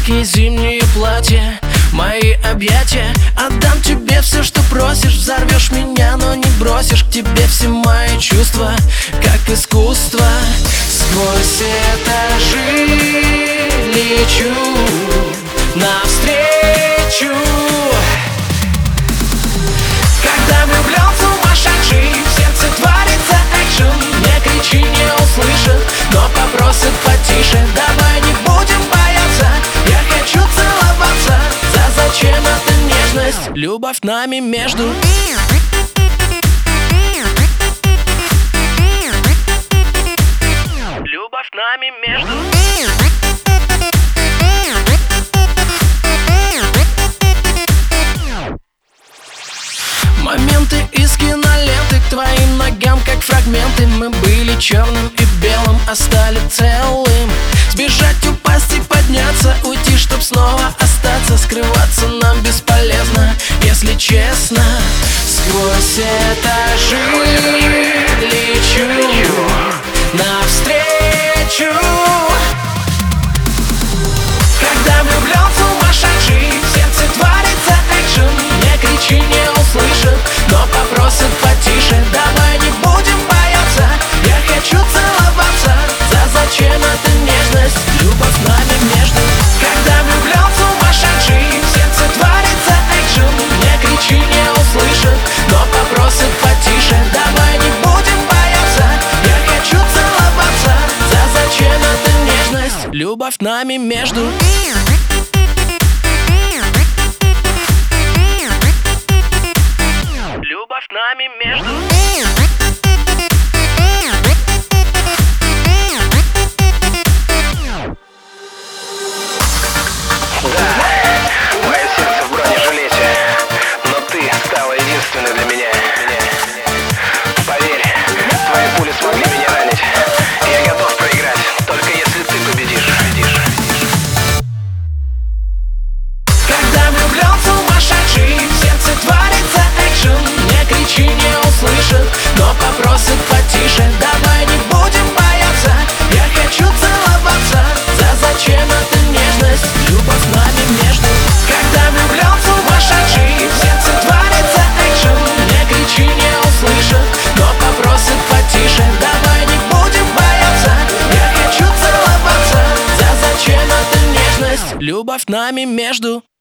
яркие зимние платья, мои объятия. Отдам тебе все, что просишь. Взорвешь меня, но не бросишь. К тебе все мои чувства, как искусство. Сквозь этажи лечу навстречу. Когда влюблен сумасшедший, в сердце творится экшен. Не кричи, не услышит, но попросит потише. Давай не будем бояться, я хочу целоваться. Зачем эта нежность? Любовь нами между. Любовь нами между. Моменты из киноленты к твоим ногам, как фрагменты. Мы были черным и белым, а стали целым. Сбежать, упасть и подняться, уйти, чтоб снова остаться. Скрываться нам бесполезно, если честно. Сквозь этажи лечу навстречу. Когда влюблен сумасшедший, в сердце творится экшен. Не кричи, не услышит, но попросит потише. Давай не будем бояться, я хочу целоваться. Зачем эта нежность? Любовь нами между. Когда влюблен сумасшедший, в сердце творится экшен. Не кричи, не услышит, но попросит потише. Давай не будем бояться, я хочу целоваться. Зачем эта нежность? Любовь нами между. Любовь нами между. Да, мое сердце в бронежилете, но ты стала единственной для меня. Поверь, твои пули смогли меня ранить. Я готов проиграть, только если ты победишь. Когда влюблен сумасшедший, в сердце творится экшен. Не кричи, не услышит, но попросит потише. Давай не будем бояться, я хочу целоваться. Зачем эта нежность? Любовь нами между. Когда влюблен сумасшедший, в сердце творится экшен. Не кричи, не услышит, но попросит потише. Давай не будем бояться, я хочу целоваться. Зачем эта нежность? Любовь нами между.